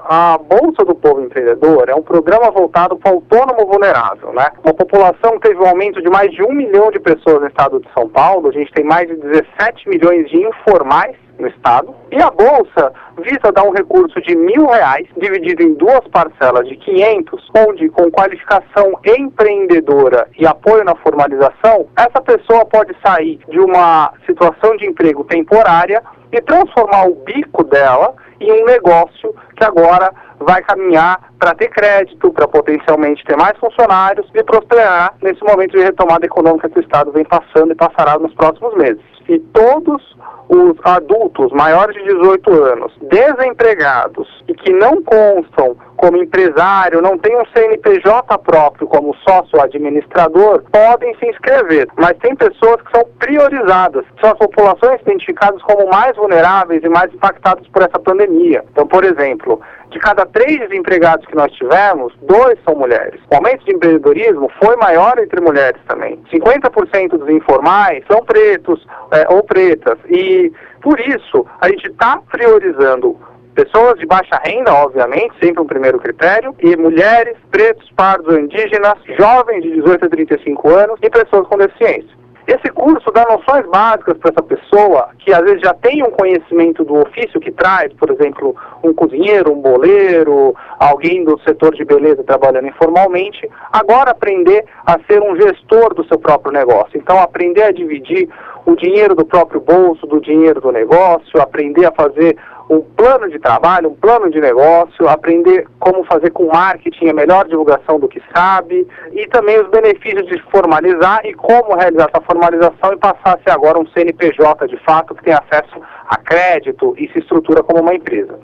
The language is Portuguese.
A Bolsa do Povo Empreendedor é um programa voltado para o autônomo vulnerável, né? Uma população que teve um aumento de mais de 1 milhão de pessoas no estado de São Paulo. A gente tem mais de 17 milhões de informais no estado. E a Bolsa visa dar um recurso de R$1.000, dividido em duas parcelas de 500, onde com qualificação empreendedora e apoio na formalização, essa pessoa pode sair de uma situação de emprego temporária e transformar o bico dela em um negócio que agora vai caminhar para ter crédito, para potencialmente ter mais funcionários e prosperar nesse momento de retomada econômica que o Estado vem passando e passará nos próximos meses. E todos os adultos maiores de 18 anos, desempregados e que não constam como empresário, não tem um CNPJ próprio como sócio administrador, podem se inscrever. Mas tem pessoas que são priorizadas, são as populações identificadas como mais vulneráveis e mais impactadas por essa pandemia. Então, por exemplo, de cada 3 desempregados que nós tivemos, 2 são mulheres. O aumento de empreendedorismo foi maior entre mulheres também. 50% dos informais são pretos ou pretas. E, por isso, a gente está priorizando pessoas de baixa renda, obviamente, sempre um primeiro critério, e mulheres, pretos, pardos ou indígenas, jovens de 18 a 35 anos e pessoas com deficiência. Esse curso dá noções básicas para essa pessoa que às vezes já tem um conhecimento do ofício que traz, por exemplo, um cozinheiro, um boleiro, alguém do setor de beleza trabalhando informalmente, agora aprender a ser um gestor do seu próprio negócio. Então, aprender a dividir o dinheiro do próprio bolso, do dinheiro do negócio, aprender a fazer um plano de trabalho, um plano de negócio, aprender como fazer com marketing a melhor divulgação do que sabe e também os benefícios de formalizar e como realizar essa formalização e passar a ser agora um CNPJ de fato que tem acesso a crédito e se estrutura como uma empresa.